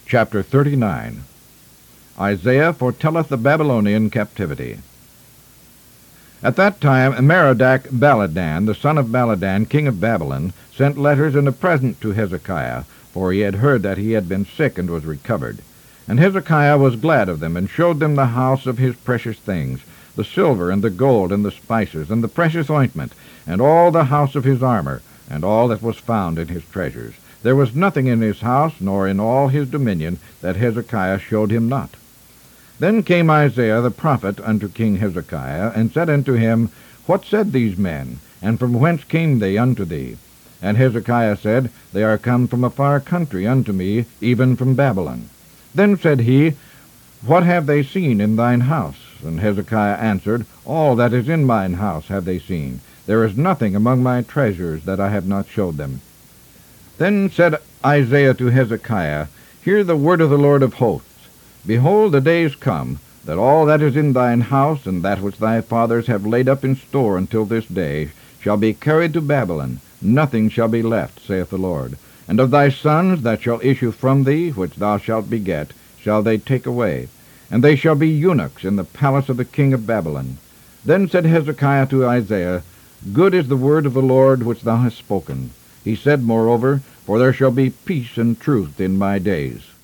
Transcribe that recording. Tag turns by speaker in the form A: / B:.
A: Chapter 39. Isaiah foretelleth the Babylonian captivity. At that time Merodach-Baladan, the son of Baladan, king of Babylon, sent letters and a present to Hezekiah, for he had heard that he had been sick and was recovered. And Hezekiah was glad of them, and showed them the house of his precious things, the silver and the gold and the spices and the precious ointment, and all the house of his armor, and all that was found in his treasures. There was nothing in his house, nor in all his dominion, that Hezekiah showed him not. Then came Isaiah the prophet unto King Hezekiah, and said unto him, What said these men, and from whence came they unto thee? And Hezekiah said, They are come from a far country unto me, even from Babylon. Then said he, What have they seen in thine house? And Hezekiah answered, All that is in mine house have they seen. There is nothing among my treasures that I have not showed them. Then said Isaiah to Hezekiah, Hear the word of the Lord of hosts. Behold, the days come, that all that is in thine house, and that which thy fathers have laid up in store until this day, shall be carried to Babylon. Nothing shall be left, saith the Lord. And of thy sons that shall issue from thee, which thou shalt beget, shall they take away. And they shall be eunuchs in the palace of the king of Babylon. Then said Hezekiah to Isaiah, Good is the word of the Lord which thou hast spoken. He said, moreover, For there shall be peace and truth in my days.